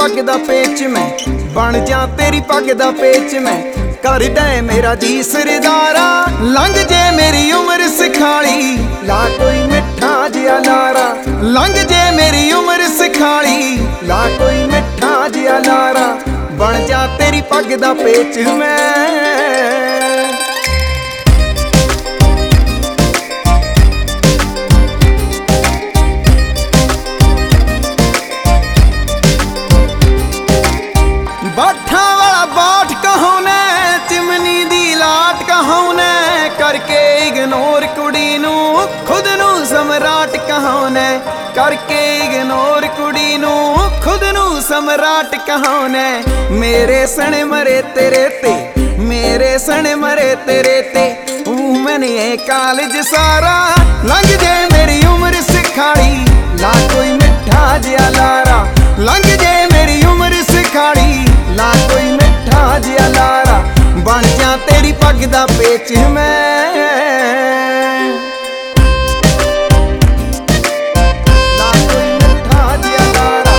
पग दा पेच मैं, बन जा तेरी पग दा पेच मैं। कर दे मेरा जी सरदारा, लंघ जे मेरी उम्र सिखाली, ला कोई मिठा जिया लारा। लंघ जे मेरी उम्र सिखाली, ला कोई मिठा जिया लारा। बन जा तेरी पग दा पेच मैं। बाठा वाला बाट कहोने, चिमनी दी लाट कहोने, करके इग्नोर कुड़ी नू खुद नू सम्राट कहोने। करके इग्नोर कुड़ी नू खुद नू सम्राट कहोने। मेरे सने मरे तेरे ते, मेरे सने मरे तेरे ते। मैंने कॉलेज सारा, लंघ जे मेरी उम्र सिखाली, ला कोई मिठा जिया लारा। लंघ जे मेरी उम्र सिखाली, ला कोई मिठा जिया लारा। बन जा तेरी पग दा पेच मैं। ला कोई मिठा जिया लारा,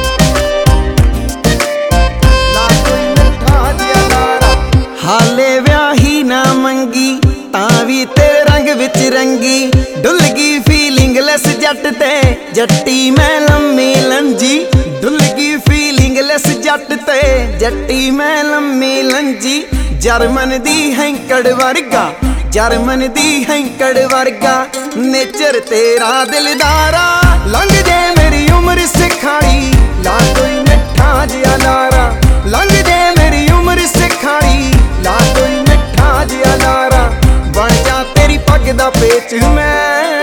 ला कोई मिठा जिया लारा। हाले व्याही ना मंगी, तां भी तेरे रंग विच रंगी। डुल गई फीलिंग लेस जट ते, जट्टी मैं लम्मी लंजी। डुल गई फीलिंग लेस जट ते, जट्टी मैं लम्मी लंजी। जर्मन दी हैंकड़ वर्गा, जर्मन दी हैंकड़ वर्गा। नेचर तेरा दिलदारा, लंघ जे मेरी उम्र सिखाली, ला कोई मिठा जिया लारा। लंघ जे मेरी उम्र सिखाली, ला कोई मिठा जिया लारा। बन जा तेरी पग दा पेच मैं।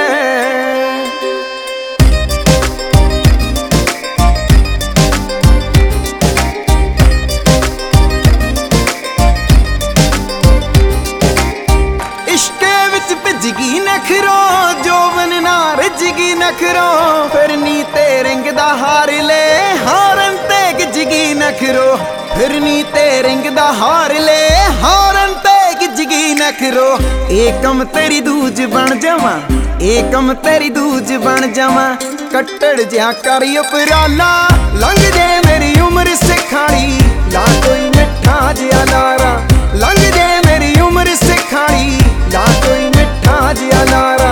इश्के विच भिजगी नखरो, जोबन ना रिजगी नखरो। फिरनी ते रिंग दा हार ले, हारन ते गिजगी नखरो। फिरनी ते रिंग दा हार ले, हारन ते गिजगी नखरो। एकम तेरी दूज बन जावां, एकम तेरी दूज बन जावां। कट्टड़ जिहा कर उपराला, लंघ जे मेरी उम्र सिखाली, ला कोई मिठा जिया लारा। लंघ जे मेरी उम्र सिखाली, ला कोई मिठा जिया लारा।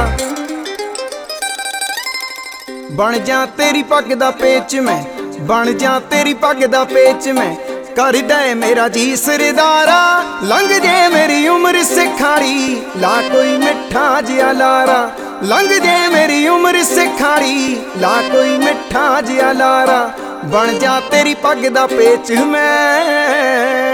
बन जा तेरी पग दा पेच मैं, बन जा तेरी पग दा पेच मैं। कर दे मेरा जी सरदारा, लंघ जे मेरी उम्र सिखाली, ला कोई मिठा जिया लारा। लंघ जे मेरी उम्र सिखाली, ला कोई मिठा जिया लारा। बन जा तेरी पग दा पेच मैं।